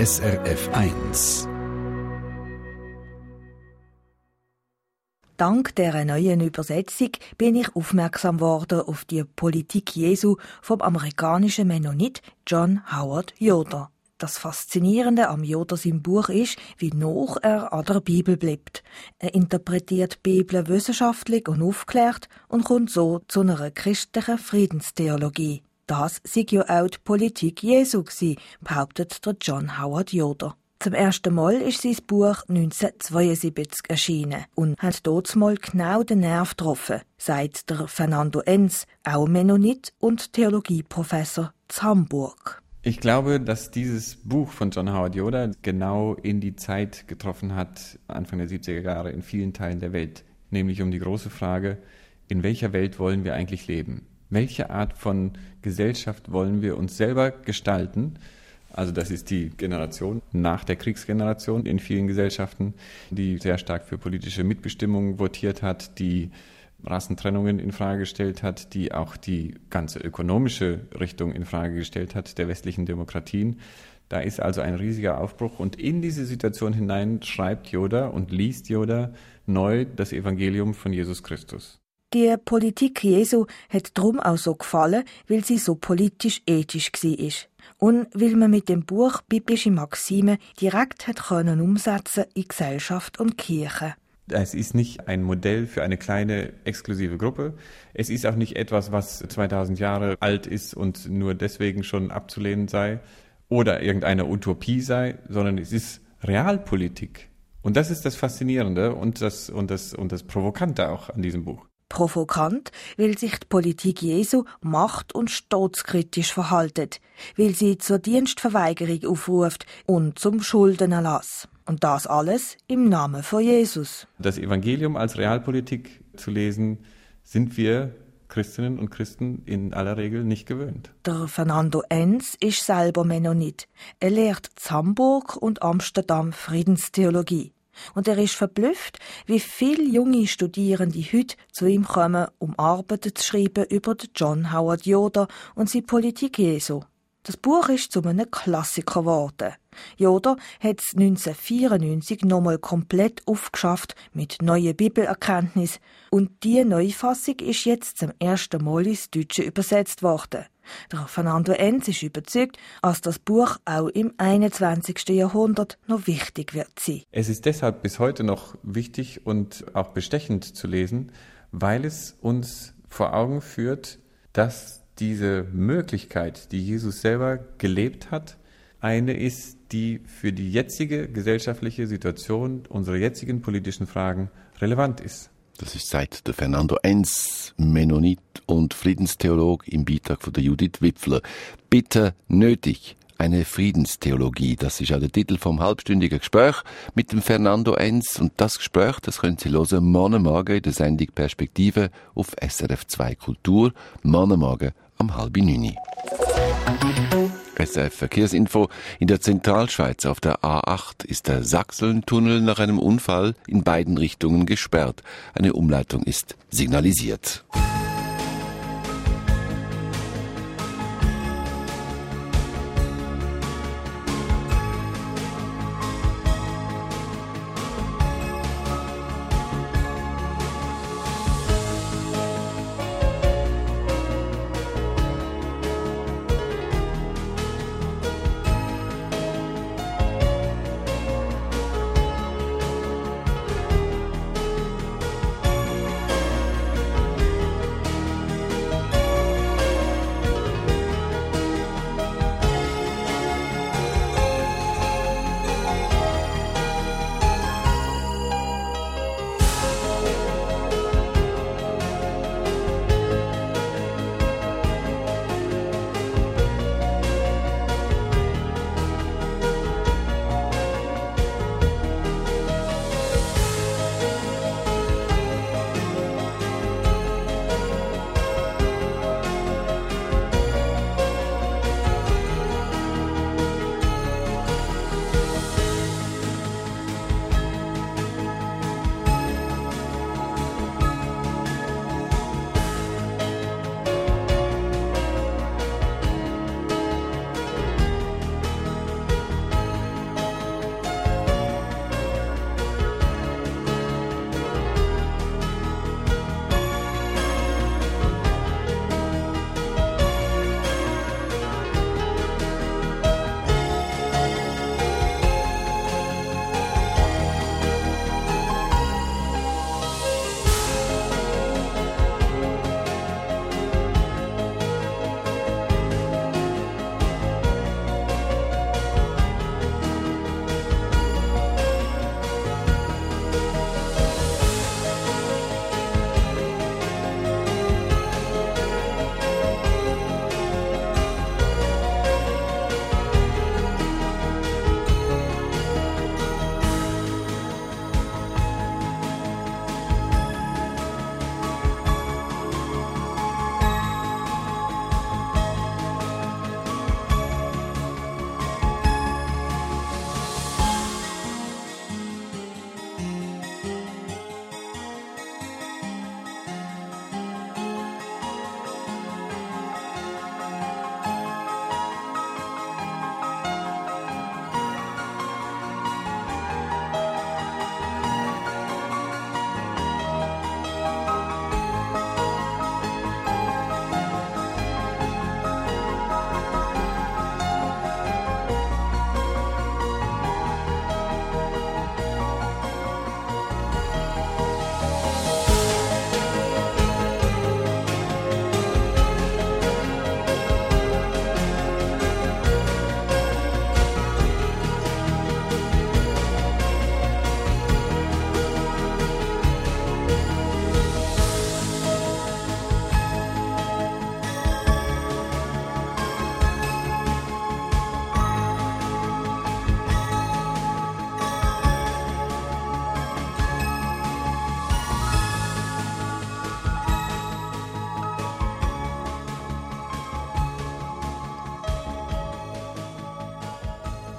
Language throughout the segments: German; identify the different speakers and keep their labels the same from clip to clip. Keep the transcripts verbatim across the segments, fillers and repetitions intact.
Speaker 1: S R F eins.
Speaker 2: Dank dieser neuen Übersetzung bin ich aufmerksam worden auf die Politik Jesu vom amerikanischen Mennonit John Howard Yoder. Das Faszinierende am Yoder seinem Buch ist, wie nah er an der Bibel bleibt. Er interpretiert die Bibel wissenschaftlich und aufklärt und kommt so zu einer christlichen Friedenstheologie. Das sei ja auch die Politik Jesu gewesen, behauptet der John Howard Yoder. Zum ersten Mal ist sein Buch neunzehnhundertzweiundsiebzig erschienen und hat dort mal genau den Nerv getroffen, sagt der Fernando Enz, auch Mennonit und Theologieprofessor in Hamburg.
Speaker 3: Ich glaube, dass dieses Buch von John Howard Yoder genau in die Zeit getroffen hat, Anfang der siebziger Jahre in vielen Teilen der Welt, nämlich um die große Frage, in welcher Welt wollen wir eigentlich leben? Welche Art von Gesellschaft wollen wir uns selber gestalten? Also das ist die Generation nach der Kriegsgeneration in vielen Gesellschaften, die sehr stark für politische Mitbestimmung votiert hat, die Rassentrennungen in Frage gestellt hat, die auch die ganze ökonomische Richtung in Frage gestellt hat der westlichen Demokratien. Da ist also ein riesiger Aufbruch und in diese Situation hinein schreibt Yoder und liest Yoder neu das Evangelium von Jesus Christus.
Speaker 2: Die Politik Jesu hat darum auch so gefallen, weil sie so politisch-ethisch war. Und weil man mit dem Buch biblische Maxime direkt hat können umsetzen in Gesellschaft und Kirche.
Speaker 3: Es ist nicht ein Modell für eine kleine, exklusive Gruppe. Es ist auch nicht etwas, was zweitausend Jahre alt ist und nur deswegen schon abzulehnen sei oder irgendeine Utopie sei, sondern es ist Realpolitik. Und das ist das Faszinierende und das, und das, und das Provokante auch an diesem Buch.
Speaker 2: Provokant, weil sich die Politik Jesu macht- und staatskritisch verhaltet, weil sie zur Dienstverweigerung aufruft und zum Schuldenerlass. Und das alles im Namen von Jesus.
Speaker 3: Das Evangelium als Realpolitik zu lesen, sind wir Christinnen und Christen in aller Regel nicht gewöhnt.
Speaker 2: Der Fernando Enz ist selber Mennonit. Er lehrt in Hamburg und Amsterdam Friedenstheologie. Und er ist verblüfft, wie viele junge Studierende heute zu ihm kommen, um Arbeiten zu schreiben über John Howard Yoder und seine Politik Jesu. Das Buch ist zu einem Klassiker geworden. Yoder hat es neunzehnhundertvierundneunzig nochmal komplett aufgeschafft mit neuen Bibelerkenntnissen und diese Neufassung ist jetzt zum ersten Mal ins Deutsche übersetzt worden. Der Fernando Enz ist überzeugt, dass das Buch auch im einundzwanzigsten Jahrhundert noch wichtig wird sein.
Speaker 3: Es ist deshalb bis heute noch wichtig und auch bestechend zu lesen, weil es uns vor Augen führt, dass diese Möglichkeit, die Jesus selber gelebt hat, eine ist, die für die jetzige gesellschaftliche Situation, unsere jetzigen politischen Fragen relevant ist.
Speaker 4: Das ist seit der Fernando Enz, Mennonit und Friedenstheolog im Beitrag von der Judith Wipfler. Bitte nötig. Eine Friedenstheologie, das ist auch der Titel vom halbstündigen Gespräch mit dem Fernando Enz. Und das Gespräch, das können Sie hören morgen Morgen in der Sendung Perspektive auf S R F zwei Kultur, morgen Morgen um halb neun. S R F Verkehrsinfo. In der Zentralschweiz auf der A acht ist der Sachsentunnel nach einem Unfall in beiden Richtungen gesperrt. Eine Umleitung ist signalisiert.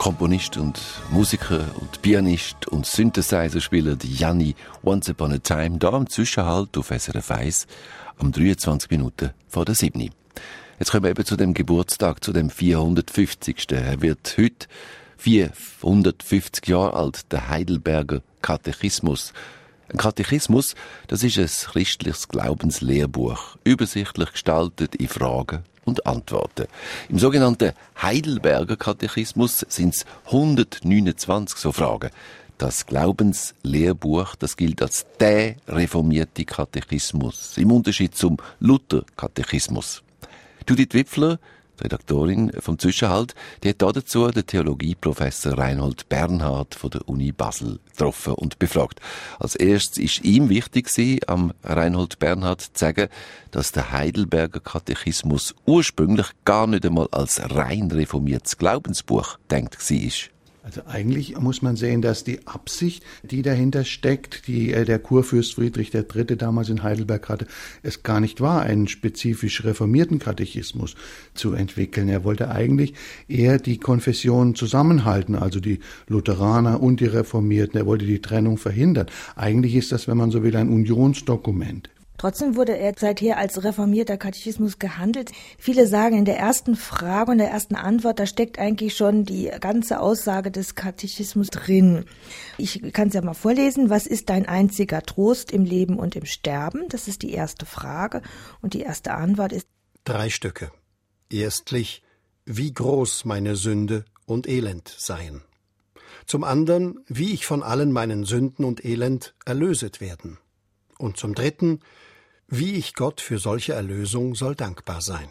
Speaker 4: Komponist und Musiker und Pianist und Synthesizer-Spieler Gianni Once Upon a Time, da im Zwischenhalt auf S R F eins um dreiundzwanzig Minuten vor der sieben. Jetzt kommen wir eben zu dem Geburtstag, zu dem vierhundertfünfzigsten Er wird heute vierhundertfünfzig Jahre alt, der Heidelberger Katechismus. Ein Katechismus, das ist ein christliches Glaubenslehrbuch, übersichtlich gestaltet in Fragen und Antworten. Im sogenannten Heidelberger Katechismus sind es hundertneunundzwanzig so Fragen. Das Glaubenslehrbuch, das gilt als der reformierte Katechismus, im Unterschied zum Luther-Katechismus. Judith Wipfler, die Redaktorin vom Zwischenhalt, die hat dazu den Theologieprofessor Reinhold Bernhard von der Uni Basel getroffen und befragt. Als erstes ist ihm wichtig gewesen, am Reinhold Bernhard zu sagen, dass der Heidelberger Katechismus ursprünglich gar nicht einmal als rein reformiertes Glaubensbuch gedacht war.
Speaker 5: Also eigentlich muss man sehen, dass die Absicht, die dahinter steckt, die äh, der Kurfürst Friedrich der Dritte damals in Heidelberg hatte, es gar nicht war, einen spezifisch reformierten Katechismus zu entwickeln. Er wollte eigentlich eher die Konfessionen zusammenhalten, also die Lutheraner und die Reformierten. Er wollte die Trennung verhindern. Eigentlich ist das, wenn man so will, ein Unionsdokument.
Speaker 2: Trotzdem wurde er seither als reformierter Katechismus gehandelt. Viele sagen, in der ersten Frage und der ersten Antwort, da steckt eigentlich schon die ganze Aussage des Katechismus drin. Ich kann es ja mal vorlesen. Was ist dein einziger Trost im Leben und im Sterben? Das ist die erste Frage. Und die erste Antwort ist:
Speaker 6: Drei Stücke. Erstlich, wie groß meine Sünde und Elend seien. Zum anderen, wie ich von allen meinen Sünden und Elend erlöset werden. Und zum dritten, wie ich Gott für solche Erlösung soll dankbar sein.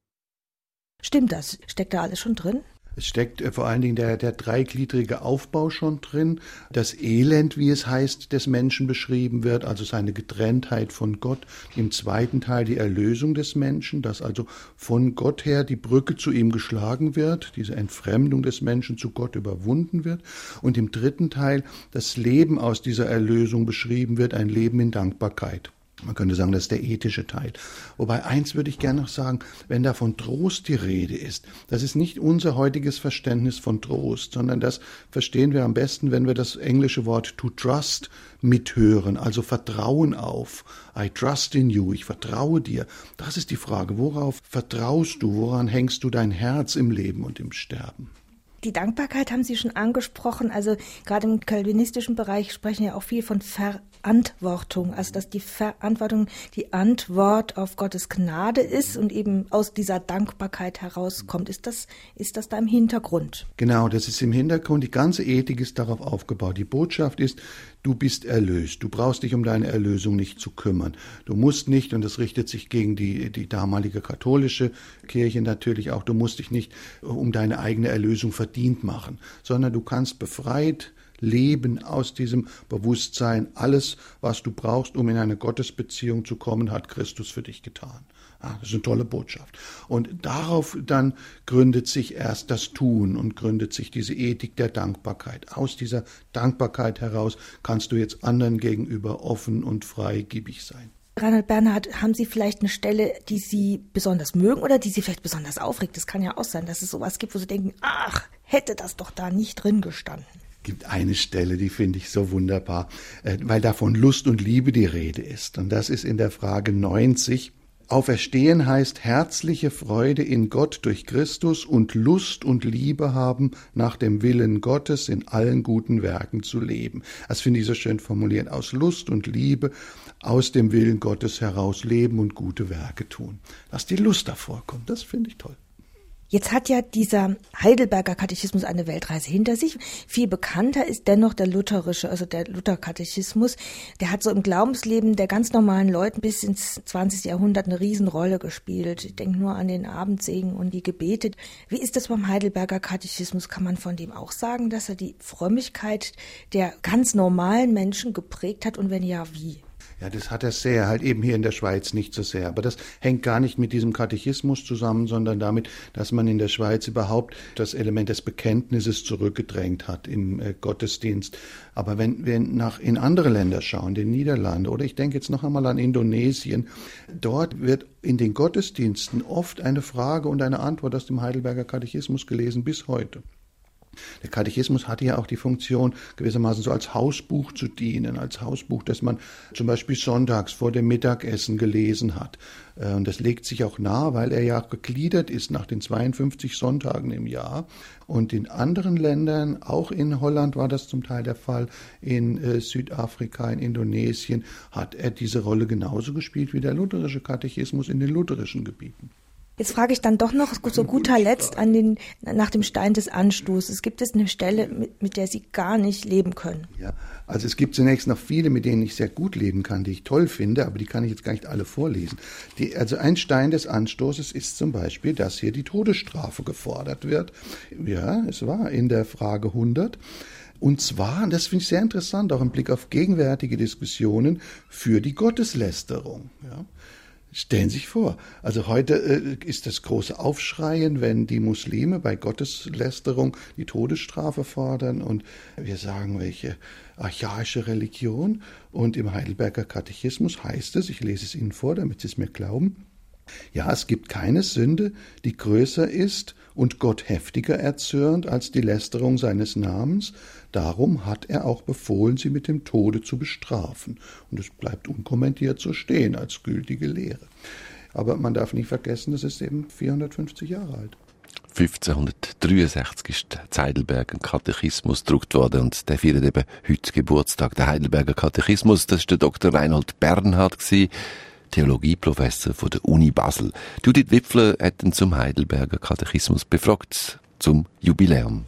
Speaker 2: Stimmt das? Steckt da alles schon drin?
Speaker 5: Es steckt äh, vor allen Dingen der, der dreigliedrige Aufbau schon drin, das Elend, wie es heißt, des Menschen beschrieben wird, also seine Getrenntheit von Gott. Im zweiten Teil die Erlösung des Menschen, dass also von Gott her die Brücke zu ihm geschlagen wird, diese Entfremdung des Menschen zu Gott überwunden wird. Und im dritten Teil das Leben aus dieser Erlösung beschrieben wird, ein Leben in Dankbarkeit. Man könnte sagen, das ist der ethische Teil. Wobei eins würde ich gerne noch sagen, wenn da von Trost die Rede ist, das ist nicht unser heutiges Verständnis von Trost, sondern das verstehen wir am besten, wenn wir das englische Wort to trust mithören, also Vertrauen auf. I trust in you, ich vertraue dir. Das ist die Frage, worauf vertraust du, woran hängst du dein Herz im Leben und im Sterben?
Speaker 2: Die Dankbarkeit haben Sie schon angesprochen. Also gerade im calvinistischen Bereich sprechen ja auch viel von Verantwortung. Also dass die Verantwortung die Antwort auf Gottes Gnade ist und eben aus dieser Dankbarkeit herauskommt. Ist das, ist das da im Hintergrund?
Speaker 5: Genau, das ist im Hintergrund. Die ganze Ethik ist darauf aufgebaut. Die Botschaft ist, du bist erlöst. Du brauchst dich um deine Erlösung nicht zu kümmern. Du musst nicht, und das richtet sich gegen die, die damalige katholische Kirche natürlich auch, du musst dich nicht um deine eigene Erlösung verdient machen, sondern du kannst befreit leben aus diesem Bewusstsein. Alles, was du brauchst, um in eine Gottesbeziehung zu kommen, hat Christus für dich getan. Ah, das ist eine tolle Botschaft. Und darauf dann gründet sich erst das Tun und gründet sich diese Ethik der Dankbarkeit. Aus dieser Dankbarkeit heraus kannst du jetzt anderen gegenüber offen und freigebig sein.
Speaker 2: Reinhold Bernhard, haben Sie vielleicht eine Stelle, die Sie besonders mögen oder die Sie vielleicht besonders aufregt? Es kann ja auch sein, dass es sowas gibt, wo Sie denken, ach, hätte das doch da nicht drin gestanden.
Speaker 5: Es gibt eine Stelle, die finde ich so wunderbar, weil da von Lust und Liebe die Rede ist. Und das ist in der Frage neunzig. Auferstehen heißt herzliche Freude in Gott durch Christus und Lust und Liebe haben, nach dem Willen Gottes in allen guten Werken zu leben. Das finde ich so schön formuliert. Aus Lust und Liebe, aus dem Willen Gottes heraus leben und gute Werke tun. Dass die Lust davor kommt, das finde ich toll.
Speaker 2: Jetzt hat ja dieser Heidelberger Katechismus eine Weltreise hinter sich. Viel bekannter ist dennoch der lutherische, also der Lutherkatechismus. Der hat so im Glaubensleben der ganz normalen Leute bis ins zwanzigste Jahrhundert eine Riesenrolle gespielt. Ich denke nur an den Abendsegen und die Gebete. Wie ist das beim Heidelberger Katechismus? Kann man von dem auch sagen, dass er die Frömmigkeit der ganz normalen Menschen geprägt hat? Und wenn ja, wie?
Speaker 5: Ja, das hat er sehr, halt eben hier in der Schweiz nicht so sehr. Aber das hängt gar nicht mit diesem Katechismus zusammen, sondern damit, dass man in der Schweiz überhaupt das Element des Bekenntnisses zurückgedrängt hat im äh, Gottesdienst. Aber wenn wir nach in andere Länder schauen, den Niederlande, oder ich denke jetzt noch einmal an Indonesien, dort wird in den Gottesdiensten oft eine Frage und eine Antwort aus dem Heidelberger Katechismus gelesen bis heute. Der Katechismus hatte ja auch die Funktion, gewissermaßen so als Hausbuch zu dienen, als Hausbuch, das man zum Beispiel sonntags vor dem Mittagessen gelesen hat. Und das legt sich auch nahe, weil er ja gegliedert ist nach den zweiundfünfzig Sonntagen im Jahr. Und in anderen Ländern, auch in Holland war das zum Teil der Fall, in äh, Südafrika, in Indonesien, hat er diese Rolle genauso gespielt wie der lutherische Katechismus in den lutherischen Gebieten.
Speaker 2: Jetzt frage ich dann doch noch zu guter Letzt an den, nach dem Stein des Anstoßes. Gibt es eine Stelle, mit, mit der Sie gar nicht leben können?
Speaker 5: Ja, also es gibt zunächst noch viele, mit denen ich sehr gut leben kann, die ich toll finde, aber die kann ich jetzt gar nicht alle vorlesen. Die, also ein Stein des Anstoßes ist zum Beispiel, dass hier die Todesstrafe gefordert wird. Ja, es war in der Frage hundert. Und zwar, und das finde ich sehr interessant, auch im Blick auf gegenwärtige Diskussionen, für die Gotteslästerung. Ja. Stellen Sie sich vor, also heute äh, ist das große Aufschreien, wenn die Muslime bei Gotteslästerung die Todesstrafe fordern und wir sagen, welche archaische Religion. Und im Heidelberger Katechismus heißt es, ich lese es Ihnen vor, damit Sie es mir glauben, ja, es gibt keine Sünde, die größer ist und Gott heftiger erzürnt als die Lästerung seines Namens. Darum hat er auch befohlen, sie mit dem Tode zu bestrafen. Und es bleibt unkommentiert so stehen als gültige Lehre. Aber man darf nicht vergessen, das ist eben vierhundertfünfzig Jahre alt.
Speaker 4: fünfzehnhundertdreiundsechzig ist der Heidelberger Katechismus gedruckt worden und der feiert eben heute Geburtstag. Der Heidelberger Katechismus, das war der Doktor Reinhold Bernhard gewesen, Theologieprofessor von der Uni Basel. Judith Wipfler hat ihn zum Heidelberger Katechismus befragt, zum Jubiläum.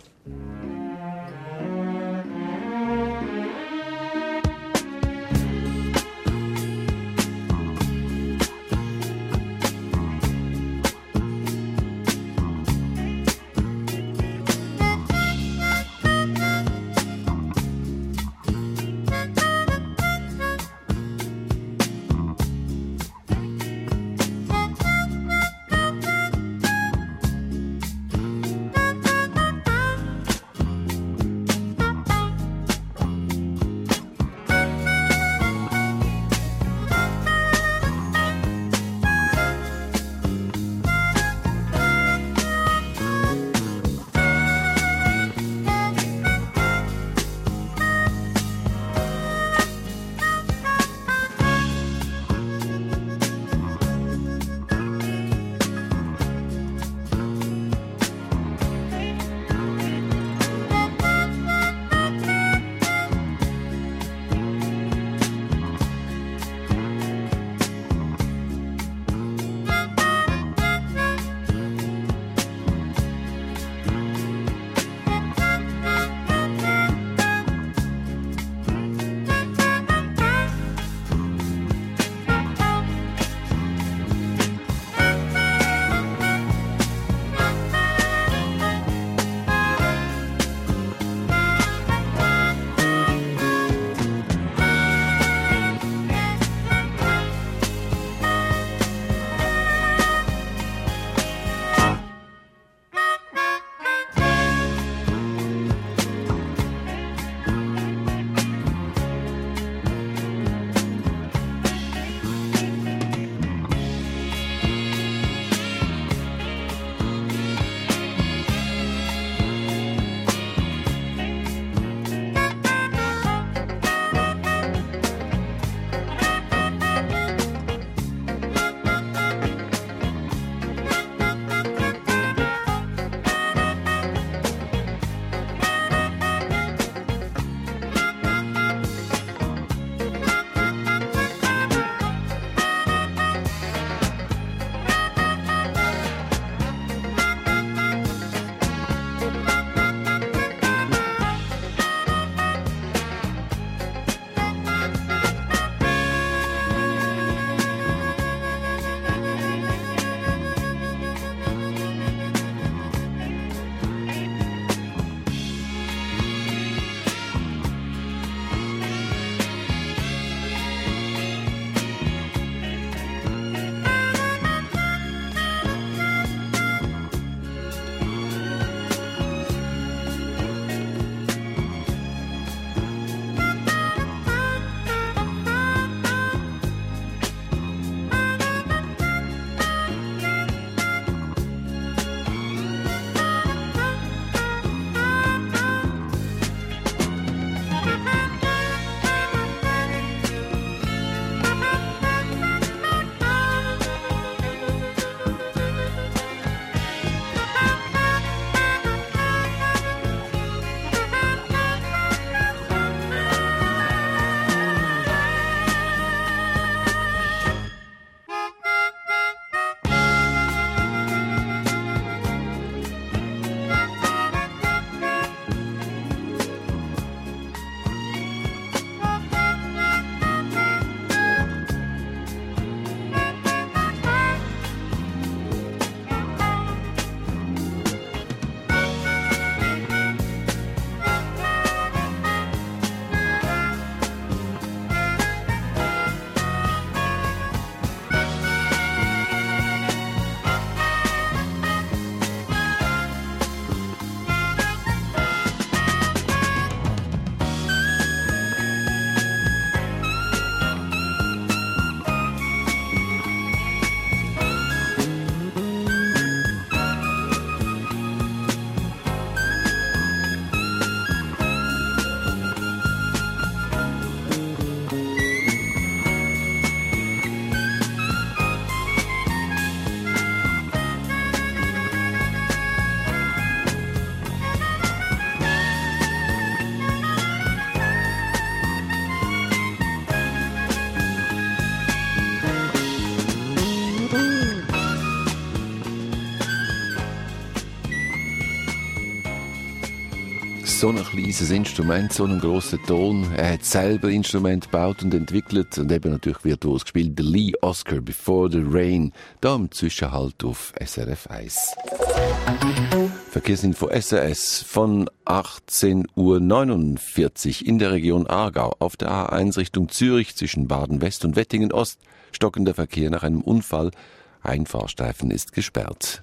Speaker 4: So ein kleines Instrument, so einen grossen Ton. Er hat selber Instrumente gebaut und entwickelt und eben natürlich virtuos gespielt. Der Lee Oskar, Before the Rain, da im Zwischenhalt auf S R F eins. Verkehrsinfo S R S von achtzehn Uhr neunundvierzig in der Region Aargau auf der A eins Richtung Zürich zwischen Baden-West und Wettingen-Ost. Stockender Verkehr nach einem Unfall. Ein Fahrstreifen ist gesperrt.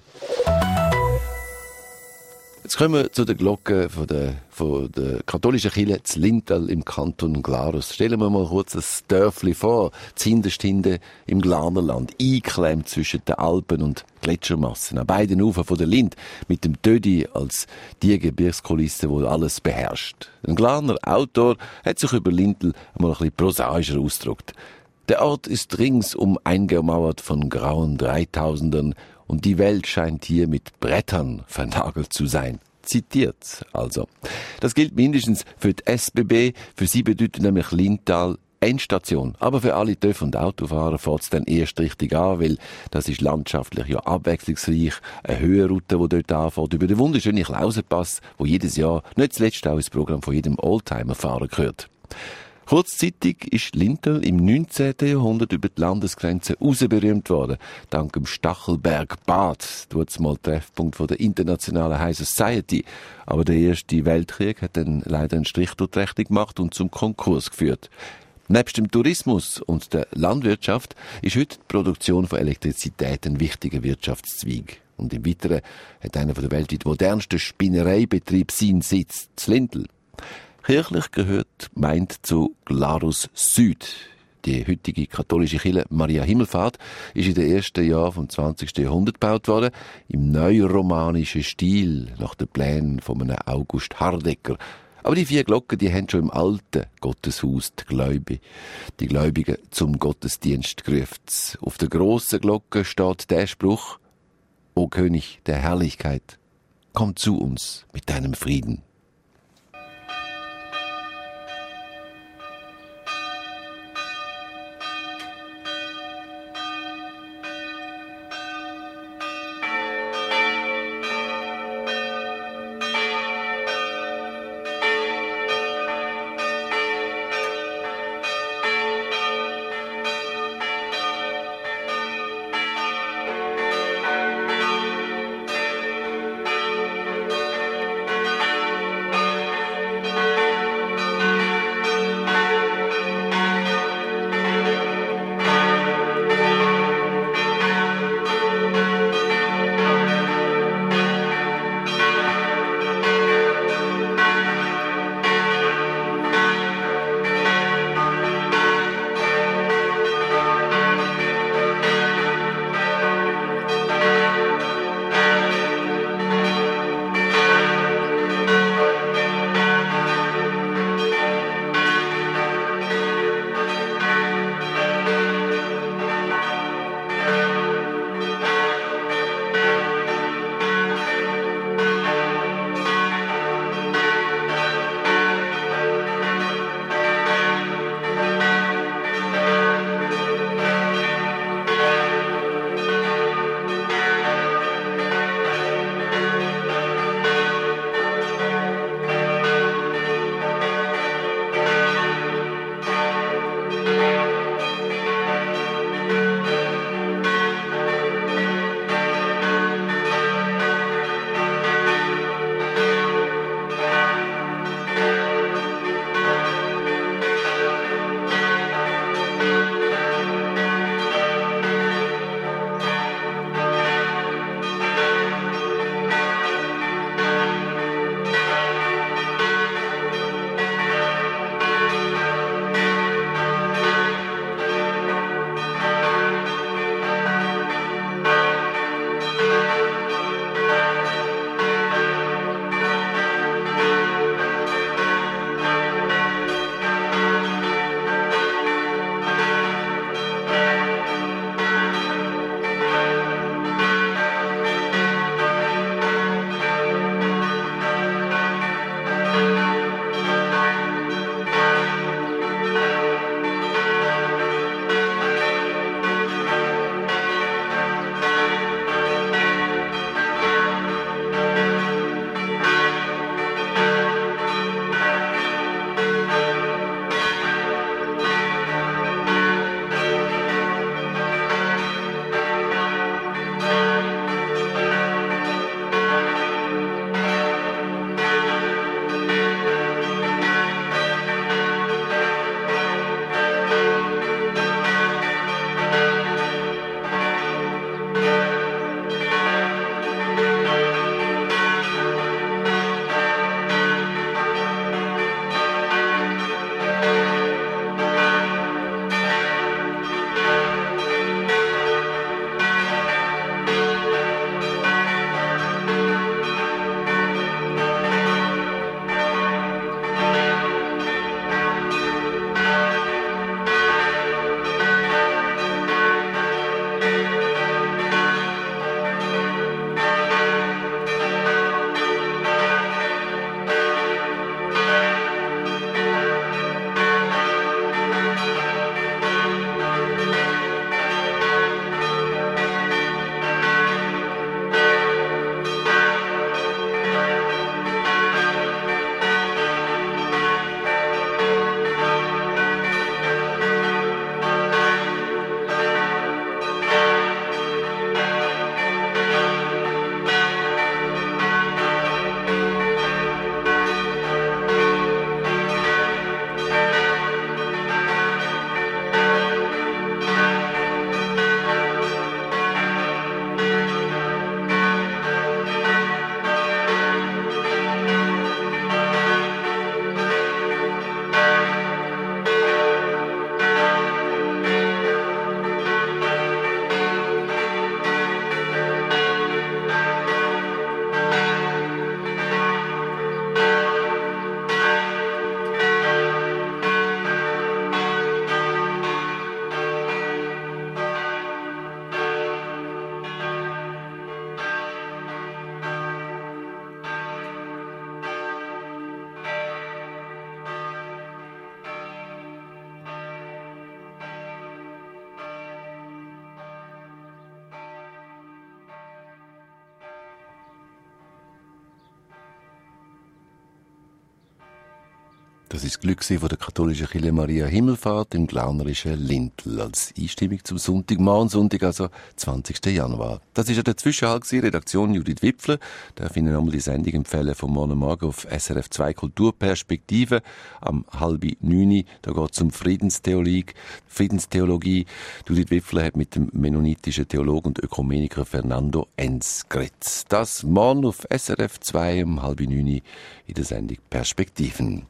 Speaker 4: Jetzt kommen wir zu der Glocke von der, von der katholischen Kirche zu Lintal im Kanton Glarus. Stellen wir mal kurz das Dörfli vor, zuhinterst im Glarnerland, eingeklemmt zwischen den Alpen und Gletschermassen, an beiden Ufern von der Lind, mit dem Tödi als die Gebirgskulisse, die alles beherrscht. Ein Glarner Autor hat sich über Lintal einmal ein bisschen prosaischer ausgedrückt. Der Ort ist ringsum eingemauert von grauen Dreitausendern und die Welt scheint hier mit Brettern vernagelt zu sein. Zitiert also. Das gilt mindestens für die S B B. Für sie bedeutet nämlich Lintal Endstation. Aber für alle Töff- und Autofahrer fährt es dann erst richtig an, weil das ist landschaftlich ja abwechslungsreich. Eine Höhenroute, die dort anfährt, über den wunderschönen Klausenpass, wo jedes Jahr, nicht zuletzt auch ins Programm von jedem Oldtimer-Fahrer gehört. Kurzzeitig ist Lintal im neunzehnten Jahrhundert über die Landesgrenze raus berühmt worden. Dank dem Stachelberg Bad, dort mal Treffpunkt von der internationalen High Society. Aber der Erste Weltkrieg hat dann leider einen Strich durch die Rechnung gemacht und zum Konkurs geführt. Nebst dem Tourismus und der Landwirtschaft ist heute die Produktion von Elektrizität ein wichtiger Wirtschaftszweig. Und im Weiteren hat einer der weltweit modernsten Spinnereibetriebe seinen Sitz zu Lintal. Kirchlich gehört die Gemeinde zu Glarus Süd. Die heutige katholische Kirche Maria Himmelfahrt ist in den ersten Jahren vom zwanzigsten Jahrhundert gebaut worden, im neuromanischen Stil, nach den Plänen von einem August Hardecker. Aber die vier Glocken, die haben schon im alten Gotteshaus die Gläubigen, die Gläubigen zum Gottesdienst gerufen. Auf der grossen Glocke steht der Spruch: O König der Herrlichkeit, komm zu uns mit deinem Frieden. Das ist das Glück von der katholischen Kirche Maria Himmelfahrt im glaunerischen Lindl als Einstimmung zum Sonntagmorgen, Sonntag, also zwanzigsten Januar. Das ist ja der Zwischenhalt gewesen, Redaktion Judith Wipfler. Darf Ihnen nochmal die Sendung empfehlen vom Morgen Morgen auf S R F zwei Kulturperspektive am halb neun. Da geht es um Friedenstheologie. Friedenstheologie. Judith Wipfler hat mit dem mennonitischen Theologen und Ökumeniker Fernando Enz geredet. Das morgen auf S R F zwei um halb neun in der Sendung Perspektiven.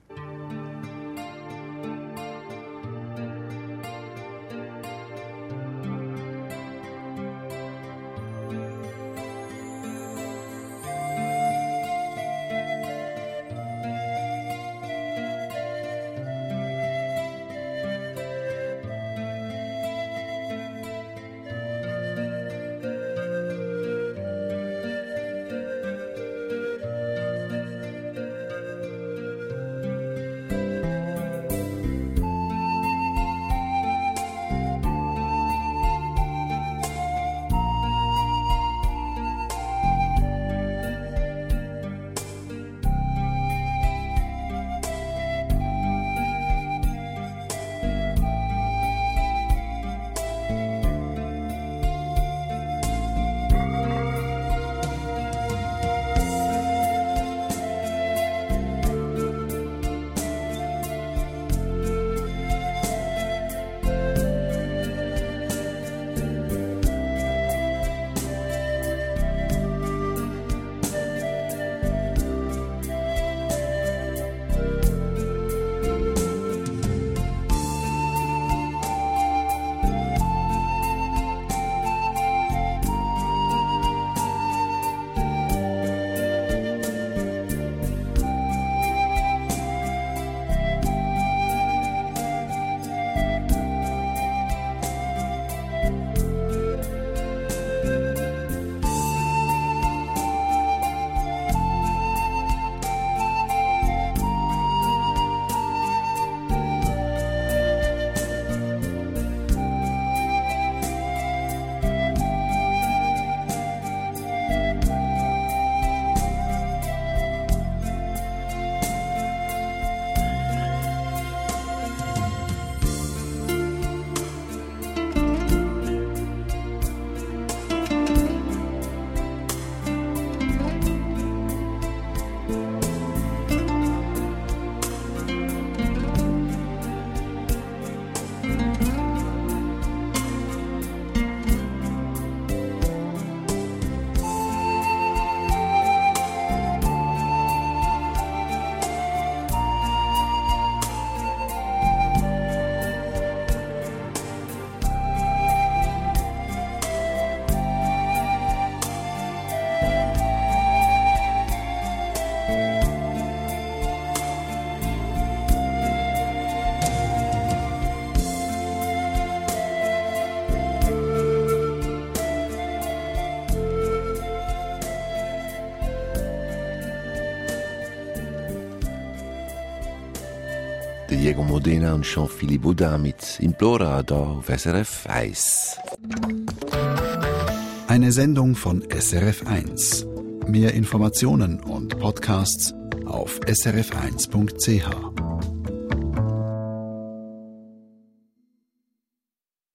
Speaker 4: Diego Modena und Jean-Philippe Baudin mit Implora da auf S R F eins.
Speaker 1: Eine Sendung von S R F eins. Mehr Informationen und Podcasts auf s r f eins punkt c h.